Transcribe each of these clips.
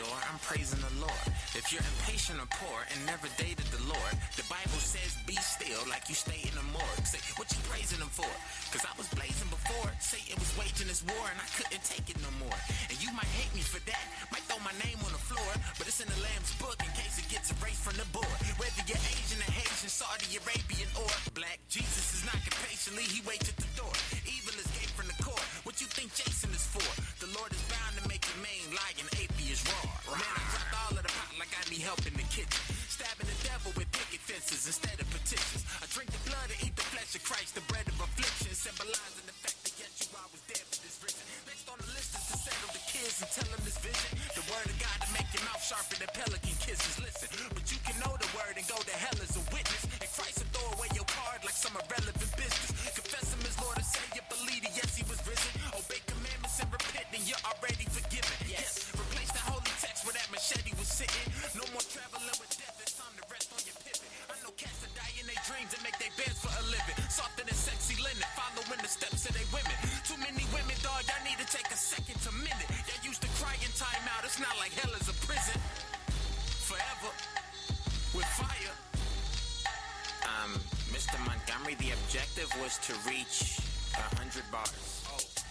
door, I'm praising the Lord. If you're impatient or poor and never dated the Lord, the Bible says be still like you stay in the morgue. Say, what you praising him for? Cause I was blazing before. Satan was waging his war and I couldn't take it no more. And you might hate me for that, might throw my name on the floor, but it's in the Lamb's book in case it gets erased from the board. Whether you're Asian or Haitian, Saudi Arabian or black, Jesus is knocking patiently, he waits at the door. Evil is gate from the court. What you think Jason is for? The Lord is bound to make your main lying atheist raw. Man, I dropped all of the pot like I need help in the kitchen. Stabbing the devil with picket fences instead of petitions. I drink the blood and eat the flesh of Christ, the bread of affliction, symbolizing the fact that yet you I was dead for this risen. Next on the list is to settle the kids and tell them this vision. The word of God to make your mouth sharper than pelican kisses. Listen, but you can know the word and go to hell as a witness. And Christ will throw away your card like some irrelevant business. Confess him as Lord and Savior, believe it, yes he was risen. Obey commandments and repent and you're already forgiven. Yes, replace the holy text where that machete was sitting. No more traveling with death, it's time to rest on your pivot. I know cats that die in their dreams and make their beds for a living. Softer than sexy linen, following the steps of they women. Too many women, dog, y'all need to take a second to minute. Y'all used to cry in time out, it's not like hell is a prison. Forever, with fire. Mr. Montgomery, the objective was to reach 100 bars.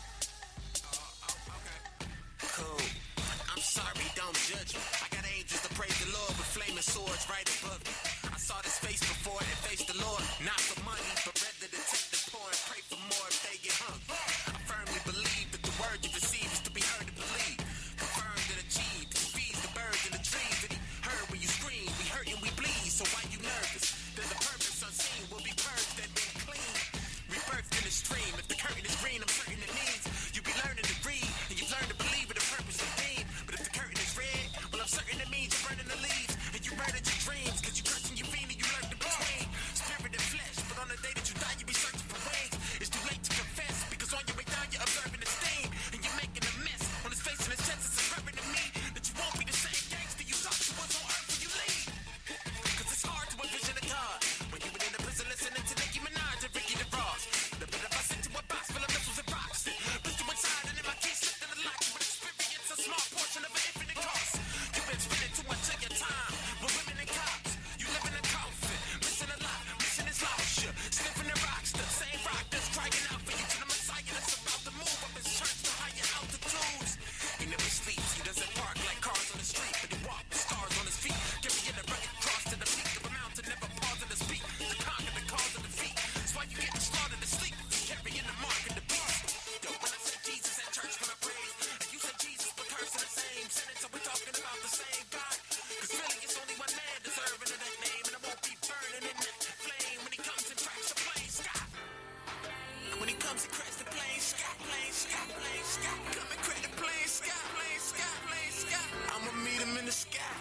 Cool. I'm sorry, don't judge me. I got angels to praise the Lord with flaming swords right above me. I saw this face before and faced the Lord. Not for money, but rather to take the poor and pray for more if they get hungry. I firmly believe that the word you receive is to be heard and believe. Confirmed and achieved. He feeds the birds and the trees that he heard when you scream. We hurt and we bleed, so why you nervous? There's a purpose unseen. We'll be purged and then clean. Rebirthed in the stream. If the curtain is green, I'm certain it means you be learning to read and you've learned to believe in the purpose of being. But if the curtain is red, well, I'm certain it means you're burning the leaves and you murdered your dreams. Cause you cursing your fiend and you learned to between spirit and flesh. But on the day that you die, you be searching for wings. It's too late to confess because on your way down, you're observing the steam and you're making a mess. On his face and his chest, it's observing to me that you won't be the same gangster you thought you was on earth when you leave. Cause it's hard to envision a God when you were in the prison listening to Nicki Minaj and Ricky DeVos. The bit of us into a box full of missiles and rocks. Put you inside and in my key slipped in the lock. You would experience a small portion of an infinite cost. You've been spending too much of your time with women and cops. You live in a coffin, missing a lot, missing his lost you. Sniffing the rocks, the same rock that's crying out for you to the Messiah that's about to move up his church to higher altitudes. He never sleeps, he doesn't park like cars on the street, but he walks with stars on his feet. Carrying a rugged cross to the peak of a mountain, never pausing to speak, to conquer the cause of defeat. That's why you get slaughtered to sleep, carrying the mark of the beast. Yo, when I say Jesus at church, when I praise, and you say Jesus but cursing the same sentence, are we talking about the same God? Cause really it's only one man deserving of that name, and I won't be burning in that flame when he comes and cracks the plain sky. When he comes and cracks the plain sky, plain sky, plain sky. Come and crack the plain sky, plain sky, plain sky. I'ma meet him in the sky.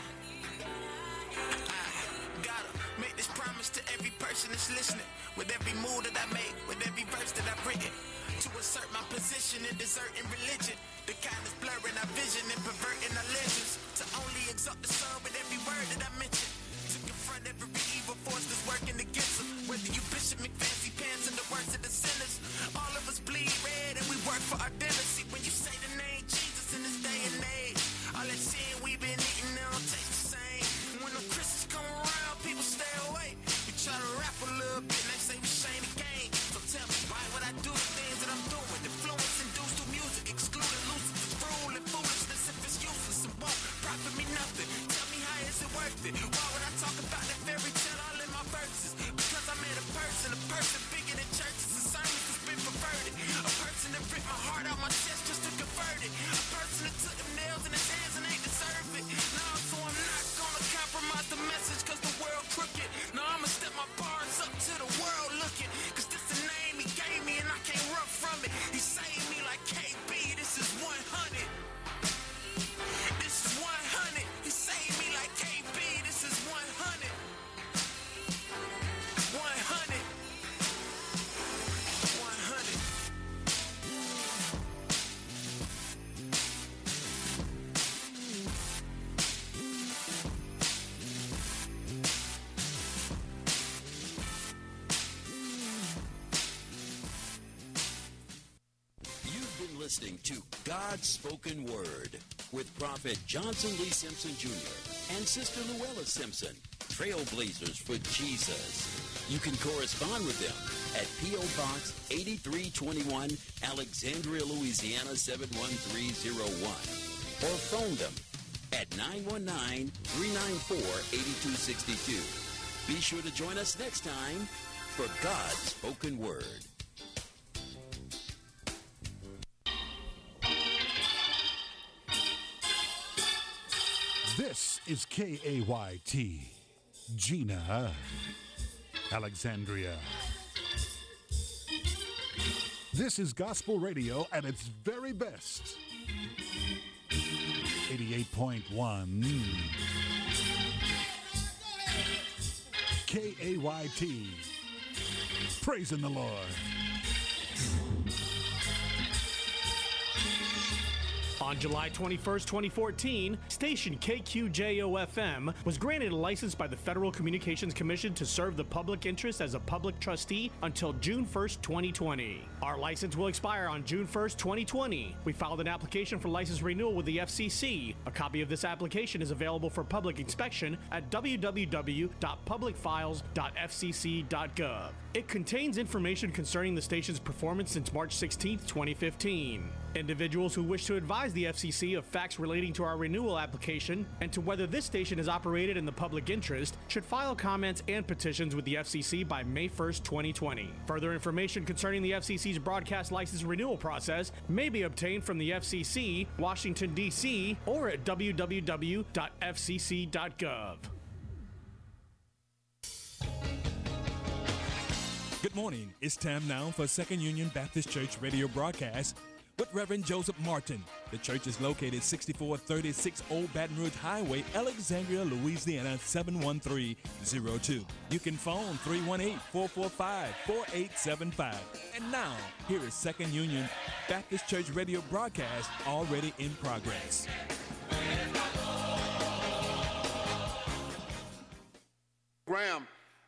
I gotta make this promise to every person that's listening. With every move that I make, with every verse that I've written, to assert my position in deserting religion, the kind that's blurring our vision and perverting our legends, to only exalt the sun with every word that I mention, to confront every evil force that's working against us. Whether you Bishop McFancy pants and the worst of the sinners, all of us bleed red and we work for our dinner. See, when you say the name Jesus in this day and age, all that sin we've been eating now don't taste the same. When the Christians come around, people stay away. We try to rap a little bit, and they say we shame the game. So tell me, why would I do the things that I'm doing? Influence induced through music, excluding Lucifer's rule and foolishness if it's useless and won't profit me nothing. Tell me, how is it worth it? Why would I talk about that fairy tale all in my verses? Because I made a person bigger than churches and sermons that's been perverted. A person that ripped my heart out my chest just to convert it. A person that took them nails in his hands and ain't deserve it. No, so I'm not gonna compromise the message cause the world crooked. No, I'ma step my bars up to the world looking. Cause this the name he gave me and I can't run from it. He saved me like KB, this is 100. This is 100. He saved me like KB, this is 100. 100. 100. You've been listening to God's Spoken Word. with Prophet Johnson Lee Simpson Jr. and Sister Luella Simpson, trailblazers for Jesus. You can correspond with them at P.O. Box 8321, Alexandria, Louisiana 71301, or phone them at 919-394-8262. Be sure to join us next time for God's Spoken Word. This is KAYT, Gina, Alexandria. This is gospel radio at its very best. 88.1 KAYT. Praising the Lord. On July 21st, 2014, station KQJO-FM was granted a license by the Federal Communications Commission to serve the public interest as a public trustee until June 1st, 2020. Our license will expire on June 1st, 2020. We filed an application for license renewal with the FCC. A copy of this application is available for public inspection at www.publicfiles.fcc.gov. It contains information concerning the station's performance since March 16th, 2015. Individuals who wish to advise the FCC of facts relating to our renewal application and to whether this station is operated in the public interest should file comments and petitions with the FCC by May 1st, 2020. Further information concerning the FCC's broadcast license renewal process may be obtained from the FCC, Washington, D.C., or at www.fcc.gov. Good morning. It's time now for Second Union Baptist Church radio broadcast with Reverend Joseph Martin. The church is located 6436 Old Baton Rouge Highway, Alexandria, Louisiana 71302. You can phone 318-445-4875. And now, here is Second Union Baptist Church radio broadcast already in progress. Graham,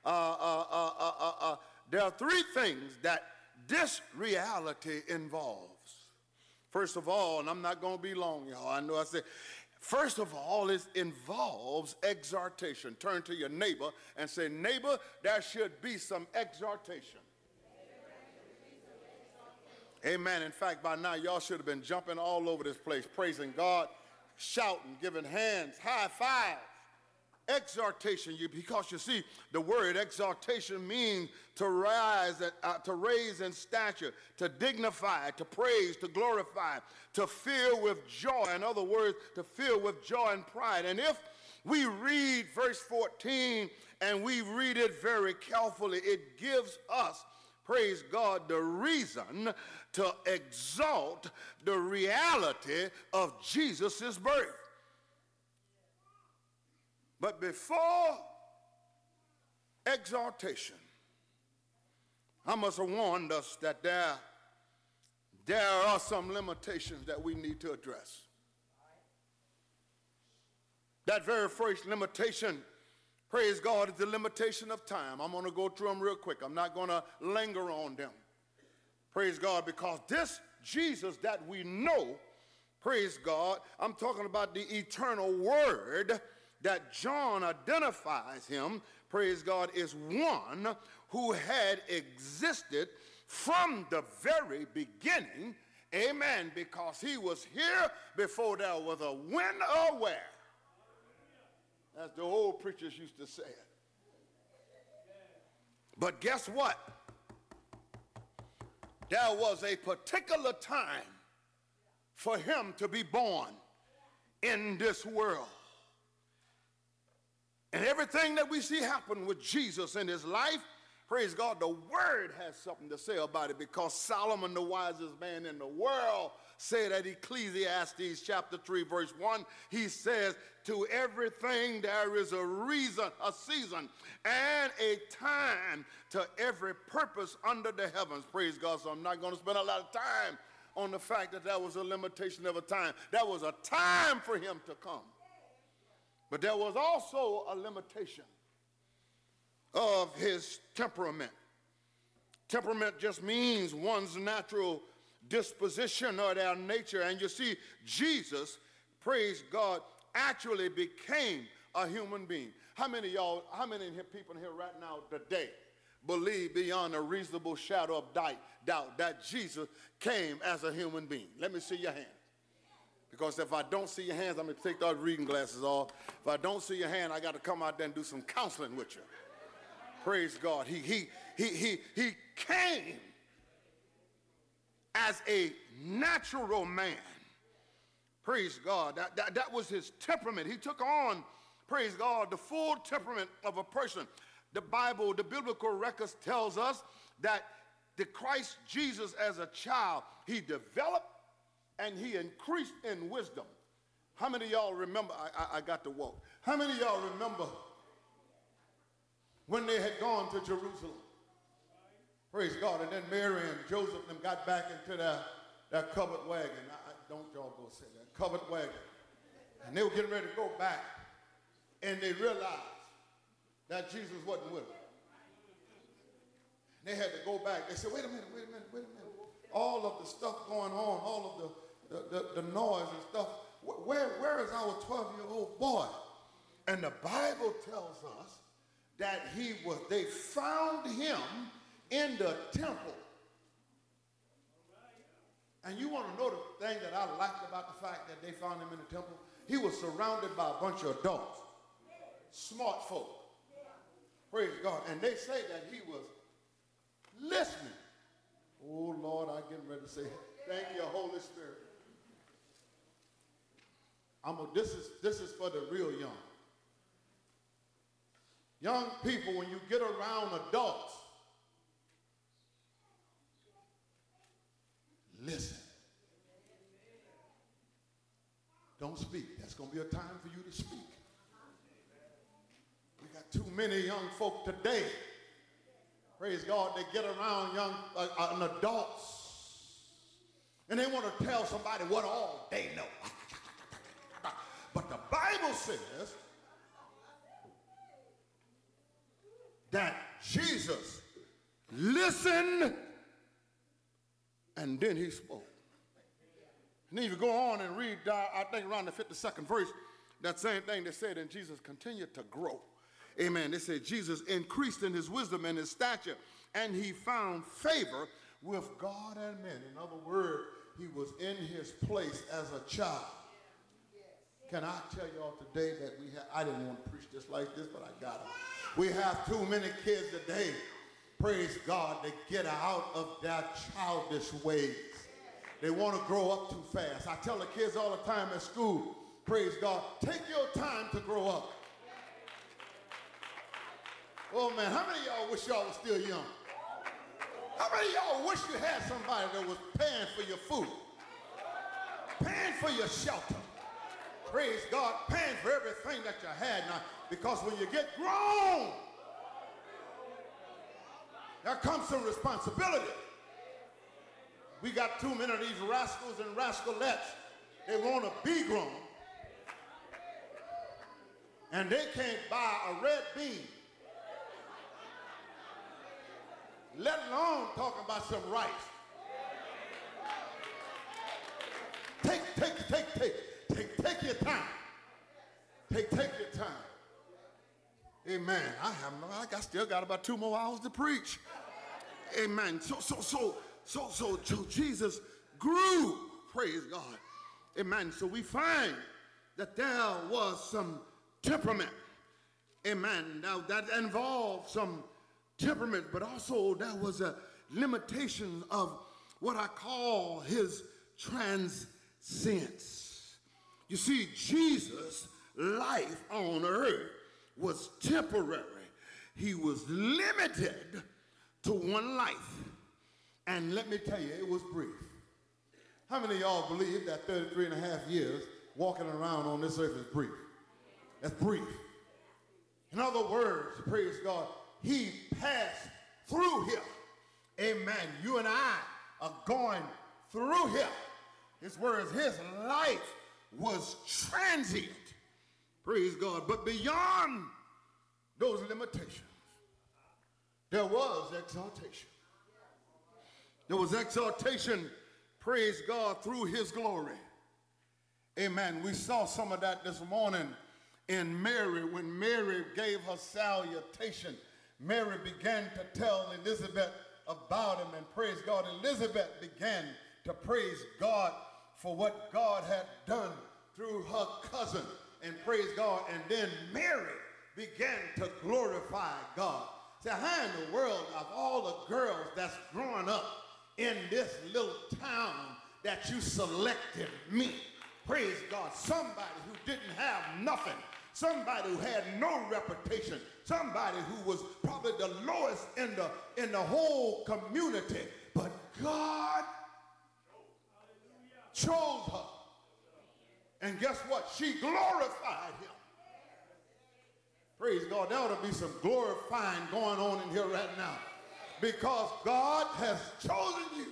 there are three things that this reality involves. First of all, and I'm not going to be long, y'all. I know I said, first of all, it involves exhortation. Turn to your neighbor and say, neighbor, there should be some exhortation. Amen. In fact, by now, y'all should have been jumping all over this place, praising God, shouting, giving hands, high fives. Exhortation, because you see, the word exhortation means to raise in stature, to dignify, to praise, to glorify, to fill with joy. In other words, to fill with joy and pride. And if we read verse 14 and we read it very carefully, it gives us, praise God, the reason to exalt the reality of Jesus' birth. But before exaltation, I must have warned us that there are some limitations that we need to address. That very first limitation, praise God, is the limitation of time. I'm going to go through them real quick. I'm not going to linger on them. Praise God, because this Jesus that we know, praise God, I'm talking about the eternal Word that John identifies him, praise God, is one who had existed from the very beginning, amen, because he was here before there was a when or where. As the old preachers used to say it. But guess what? There was a particular time for him to be born in this world. And everything that we see happen with Jesus in his life, praise God, the Word has something to say about it, because Solomon, the wisest man in the world, said at Ecclesiastes chapter 3, verse 1, he says, to everything there is a reason, a season, and a time to every purpose under the heavens. Praise God. So I'm not going to spend a lot of time on the fact that there was a limitation of a time. There was a time for him to come. But there was also a limitation of his temperament. Temperament just means one's natural disposition or their nature. And you see, Jesus, praise God, actually became a human being. How many people in here right now today believe beyond a reasonable shadow of doubt that Jesus came as a human being? Let me see your hand. Because if I don't see your hands, I'm going to take those reading glasses off. If I don't see your hand, I got to come out there and do some counseling with you. Praise God. He came as a natural man. Praise God. That was his temperament. He took on, praise God, the full temperament of a person. The Bible, the biblical records tells us that the Christ Jesus as a child, he developed and he increased in wisdom. How many of y'all remember, I got to walk. How many of y'all remember when they had gone to Jerusalem? Praise God. And then Mary and Joseph them got back into their covered wagon. Don't y'all go say that. Covered wagon. And they were getting ready to go back. And they realized that Jesus wasn't with them. They had to go back. They said, wait a minute. All of the stuff going on, all of the noise and stuff, where is our 12-year-old boy? And the Bible tells us that they found him in the temple. And you want to know the thing that I liked about the fact that they found him in the temple? He was surrounded by a bunch of adults, smart folk. Praise God. And they say that he was listening. Oh, Lord, I'm getting ready to say, thank you, Holy Spirit. This is for the real young. Young people, when you get around adults, listen. Don't speak. That's going to be a time for you to speak. We got too many young folk today. Praise God, they get around adults and they want to tell somebody what all they know. But the Bible says that Jesus listened and then he spoke. And then you go on and read, I think around the 52nd verse, that same thing they said, and Jesus continued to grow. Amen. They said Jesus increased in his wisdom and his stature, and he found favor with God and men. In other words, he was in his place as a child. Can I tell y'all today that I didn't want to preach this like this, but I got it. We have too many kids today, praise God, that get out of their childish ways. They want to grow up too fast. I tell the kids all the time at school, praise God, take your time to grow up. Oh man, how many of y'all wish y'all was still young? How many of y'all wish you had somebody that was paying for your food, paying for your shelter? Praise God, paying for everything that you had now. Because when you get grown, there comes some responsibility. We got too many of these rascals and rascalettes. They want to be grown. And they can't buy a red bean. Let alone talking about some rice. Take your time. Take your time. Amen. I still got about 2 more hours to preach. Amen. So Jesus grew. Praise God. Amen. So we find that there was some temperament. Amen. Now that involved some temperament, but also there was a limitation of what I call his transcendence. You see, Jesus' life on earth was temporary. He was limited to one life. And let me tell you, it was brief. How many of y'all believe that 33 and a half years walking around on this earth is brief? That's brief. In other words, praise God, he passed through here. Amen. You and I are going through here. His words, his life was transient. Praise God. But beyond those limitations, there was exaltation. There was exaltation, praise God, through his glory. Amen. We saw some of that this morning in Mary. When Mary gave her salutation, Mary began to tell Elizabeth about him, and praise God. Elizabeth began to praise God for what God had done through her cousin, and praise God. And then Mary began to glorify God. Say, how in the world of all the girls that's growing up in this little town that you selected me? Praise God. Somebody who didn't have nothing, somebody who had no reputation, somebody who was probably the lowest in the whole community, but God chose her. And guess what? She glorified him. Praise God. There ought to be some glorifying going on in here right now, because God has chosen you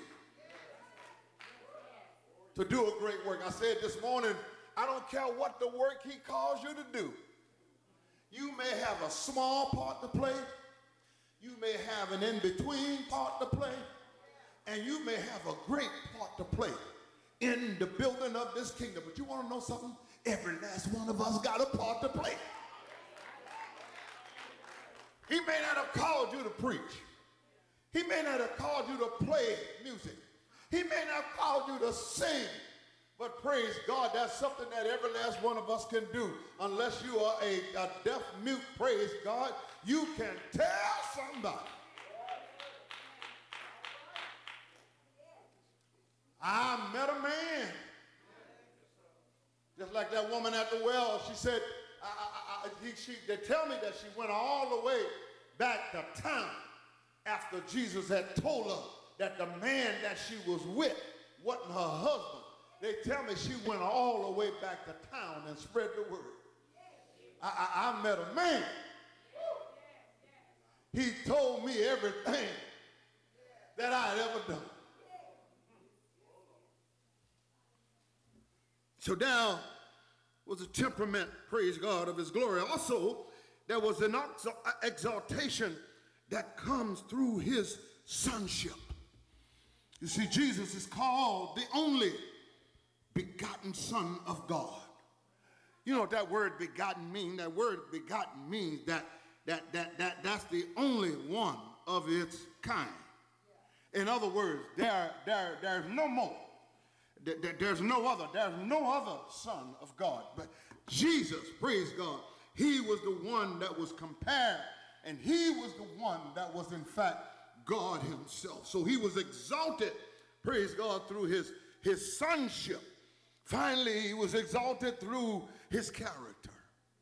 to do a great work. I said this morning, I don't care what the work he calls you to do. You may have a small part to play. You may have an in-between part to play. And you may have a great part to play in the building of this kingdom. But you want to know something? Every last one of us got a part to play. He may not have called you to preach. He may not have called you to play music. He may not have called you to sing. But praise God, that's something that every last one of us can do. Unless you are a deaf mute, praise God, you can tell somebody. I met a man. Just like that woman at the well, she said, they tell me that she went all the way back to town after Jesus had told her that the man that she was with wasn't her husband. They tell me she went all the way back to town and spread the word. I met a man. He told me everything that I had ever done. So now was a temperament, praise God, of his glory. Also, there was an exaltation that comes through his sonship. You see, Jesus is called the only begotten Son of God. You know what that word begotten means? That word begotten means that's the only one of its kind. In other words, there's no more. There's no other Son of God. But Jesus, praise God, he was the one that was compared, and he was the one that was in fact God himself. So he was exalted, praise God, through his sonship. Finally, he was exalted through his character.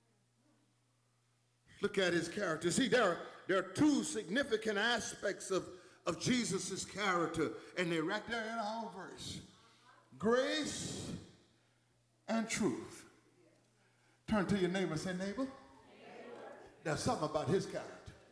Look at his character. See, there are two significant aspects of Jesus' character, and they're right there in our verse. Grace and truth. Turn to your neighbor and say, neighbor, there's something about his character.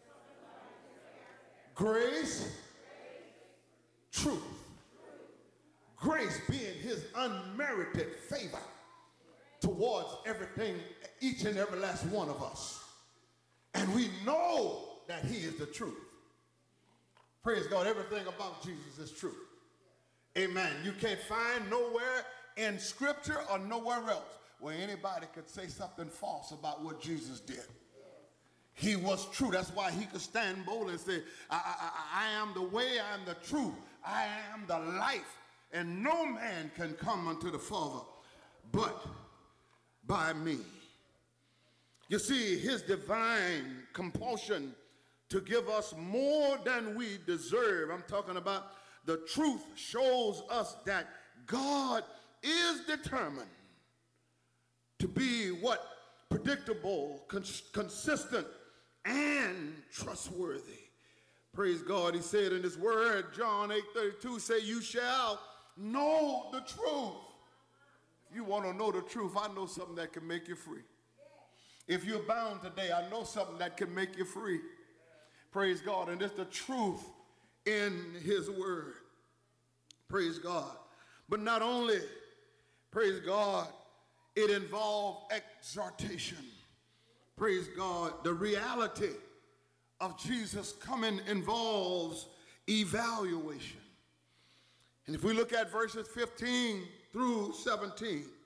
Grace, truth. Grace being his unmerited favor towards everything, each and every last one of us. And we know that he is the truth. Praise God, everything about Jesus is true. Amen. You can't find nowhere in Scripture or nowhere else where anybody could say something false about what Jesus did. He was true. That's why he could stand bold and say, I am the way, I am the truth, I am the life, and no man can come unto the Father but by me. You see, his divine compulsion to give us more than we deserve. I'm talking about the truth shows us that God is determined to be what? Predictable, consistent, and trustworthy. Praise God. He said in his word, John 8:32, say, you shall know the truth. If you want to know the truth, I know something that can make you free. If you're bound today, I know something that can make you free. Praise God. And it's the truth in his word. Praise God. But not only, praise God, it involved exhortation. Praise God. The reality of Jesus coming involves evaluation. And if we look at verses 15 through 17,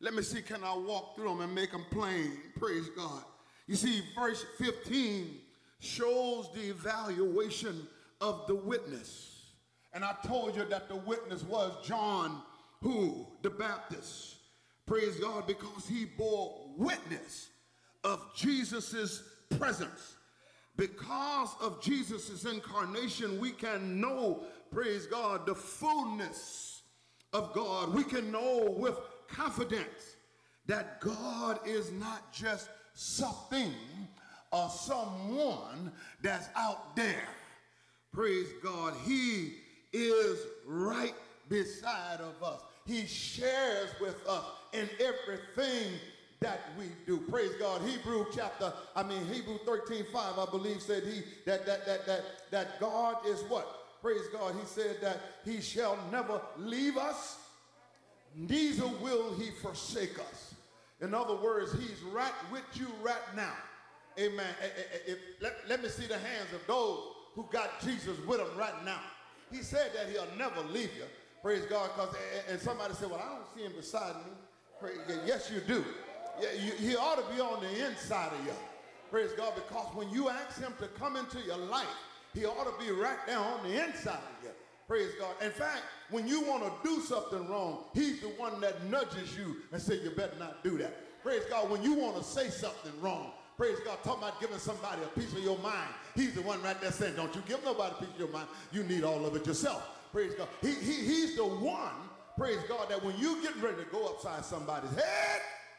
Let me see, can I walk through them and make them plain? Praise God. You see, verse 15 shows the evaluation of the witness. And I told you that the witness was John, who? The Baptist. Praise God, because he bore witness of Jesus's presence. Because of Jesus's incarnation, we can know, praise God, the fullness of God. We can know with confidence that God is not just something or someone that's out there. Praise God. He is right beside of us. He shares with us in everything that we do. Praise God. Hebrew 13:5, I believe, said that God is what? Praise God. He said that he shall never leave us, neither will he forsake us. In other words, he's right with you right now. Amen. Let me see the hands of those who got Jesus with them right now. He said that he'll never leave you. Praise God. And somebody said, well, I don't see him beside me. Praise God. Yes, you do. Yeah, he ought to be on the inside of you. Praise God. Because when you ask him to come into your life, he ought to be right there on the inside of you. Praise God. In fact, when you want to do something wrong, he's the one that nudges you and says, you better not do that. Praise God. When you want to say something wrong, praise God, talking about giving somebody a piece of your mind, he's the one right there saying, don't you give nobody a piece of your mind. You need all of it yourself. Praise God. He's the one, praise God, that when you get ready to go upside somebody's head,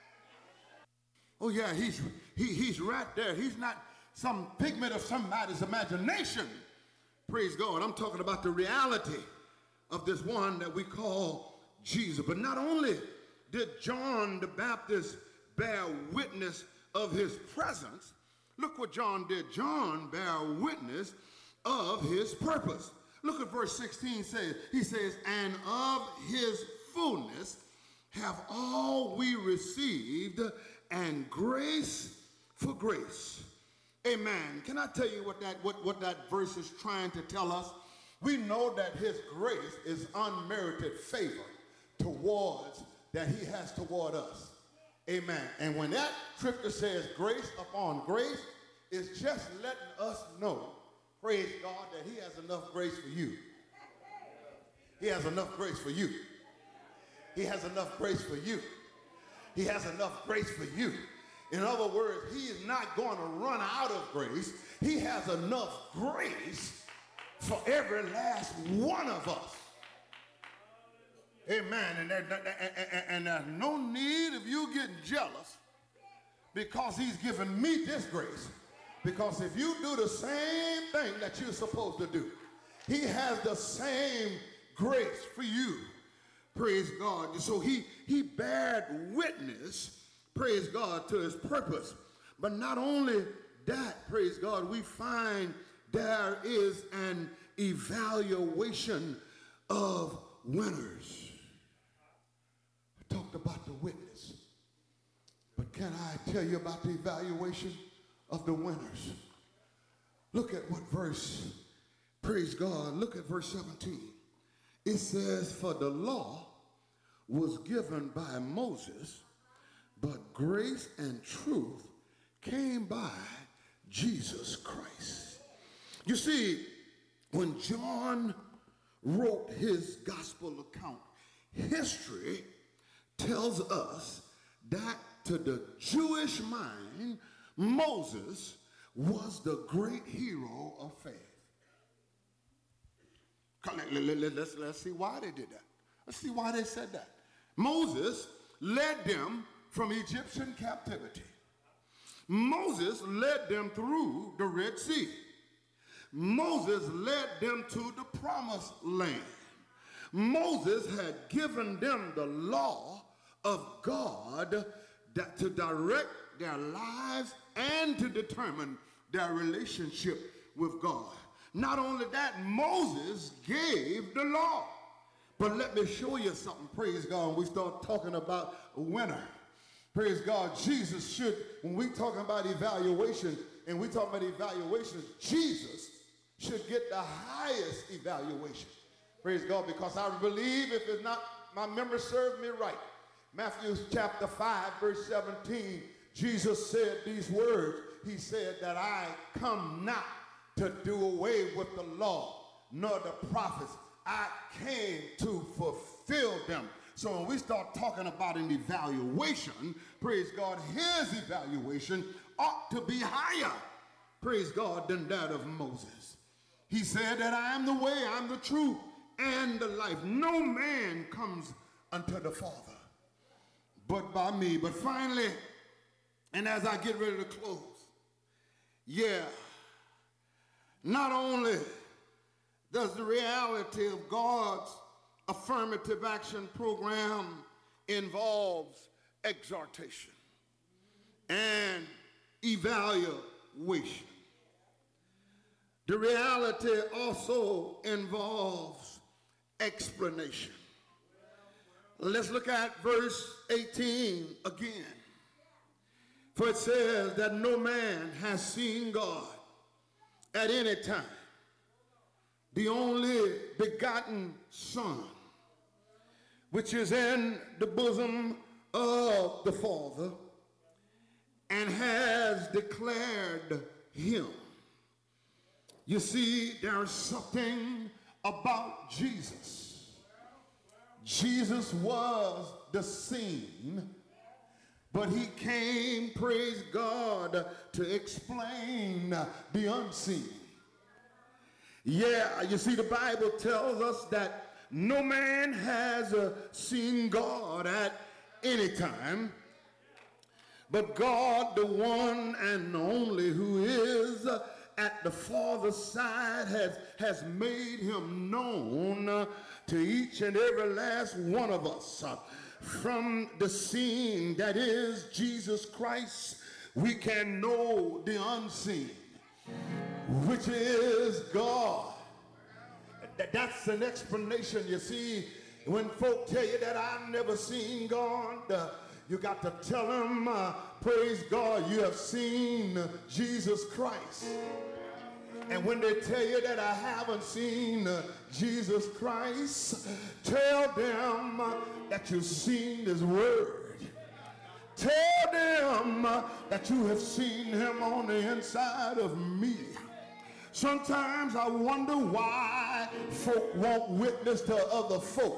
oh yeah, he's right there. He's not some figment of somebody's imagination. Praise God. I'm talking about the reality of this one that we call Jesus. But not only did John the Baptist bear witness of his presence, look what John did. John bear witness of his purpose. Look at verse 16 says. He says, and of his fullness have all we received, and grace for grace. Amen. Can I tell you what that verse is trying to tell us? We know that his grace is unmerited favor towards that he has toward us. Amen. And when that scripture says grace upon grace, it's just letting us know, praise God, that he has enough grace for you. He has enough grace for you. He has enough grace for you. He has enough grace for you. In other words, he is not going to run out of grace. He has enough grace for every last one of us. Amen. And there's no need of you getting jealous because he's given me this grace. Because if you do the same thing that you're supposed to do, he has the same grace for you. Praise God. So he bared witness, praise God, to his purpose. But not only that, praise God, we find there is an evaluation of winners. I talked about the witness, but can I tell you about the evaluation of the winners? Look at what verse, praise God, look at verse 17. It says, for the law was given by Moses, but grace and truth came by Jesus Christ. You see, when John wrote his gospel account, history tells us that to the Jewish mind, Moses was the great hero of faith. Let's see why they did that. Let's see why they said that. Moses led them from Egyptian captivity. Moses led them through the Red Sea. Moses led them to the promised land. Moses had given them the law of God that to direct their lives and to determine their relationship with God. Not only that, Moses gave the law. But let me show you something, praise God, when we start talking about a winner. Praise God, Jesus should, when we talking about evaluation, and we talking about evaluations, Jesus should get the highest evaluation. Praise God, because I believe if it's not, my memory served me right, Matthew chapter 5, verse 17, Jesus said these words. He said that I come not to do away with the law nor the prophets. I came to fulfill them. So when we start talking about an evaluation, praise God, his evaluation ought to be higher, praise God, than that of Moses. He said that I am the way, I'm the truth, and the life. No man comes unto the Father but by me. But finally, and as I get ready to close, not only does the reality of God's affirmative action program involves exhortation and evaluation, the reality also involves explanation. Let's look at verse 18 again. For it says that no man has seen God at any time. The only begotten Son, which is in the bosom of the Father, and has declared him. You see, there's something about Jesus. Jesus was the seen, but he came, praise God, to explain the unseen. Yeah, you see, the Bible tells us that no man has seen God at any time, but God, the one and only who is at the Father's side, has made him known to each and every last one of us. From the seen, that is Jesus Christ, we can know the unseen, which is God. That's an explanation. You see, when folk tell you that I've never seen God, you got to tell them, praise God, you have seen Jesus Christ. And when they tell you that I haven't seen Jesus Christ, tell them that you've seen his word. Tell them that you have seen him on the inside of me. Sometimes I wonder why folk won't witness to other folk.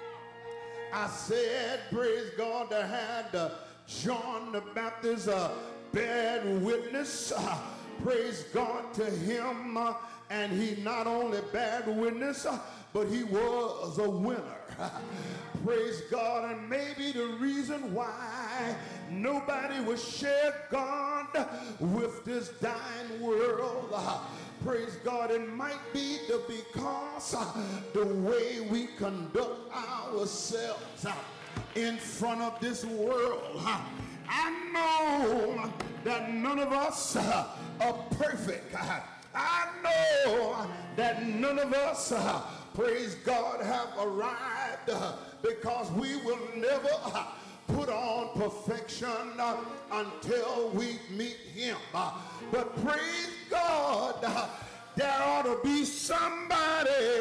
I said, praise God, that had John the Baptist bad witness. Praise God to him. And he not only bad witness, but he was a winner. Praise God. And maybe the reason why nobody will share God with this dying world, praise God, it might be because the way we conduct ourselves in front of this world. I know that none of us are perfect. I know that none of us, praise God, have arrived, because we will never put on perfection until we meet him. But praise God, there ought to be somebody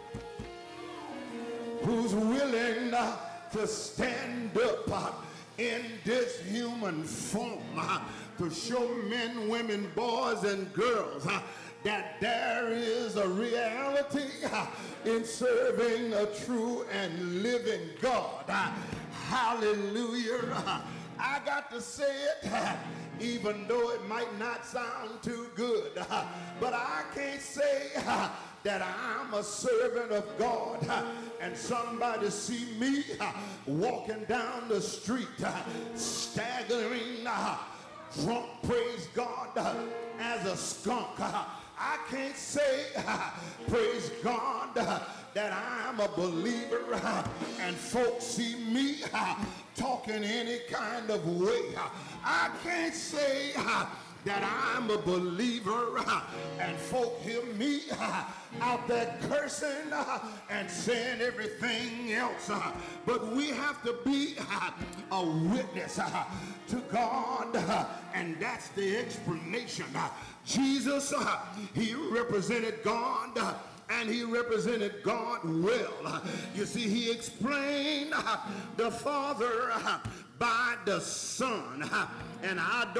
who's willing to stand up in this human form to show men, women, boys, and girls that there is a reality in serving a true and living God. Hallelujah. I got to say it, even though it might not sound too good, but I can't say that I'm a servant of God and somebody see me walking down the street staggering drunk, praise God, as a skunk. I can't say, praise God, that I'm a believer and folks see me talking any kind of way. I can't say that I'm a believer and folk hear me out there cursing and saying everything else. But we have to be a witness to God, and that's the explanation. Jesus, he represented God and he represented God well. You see, he explained the Father by the Son, and I don't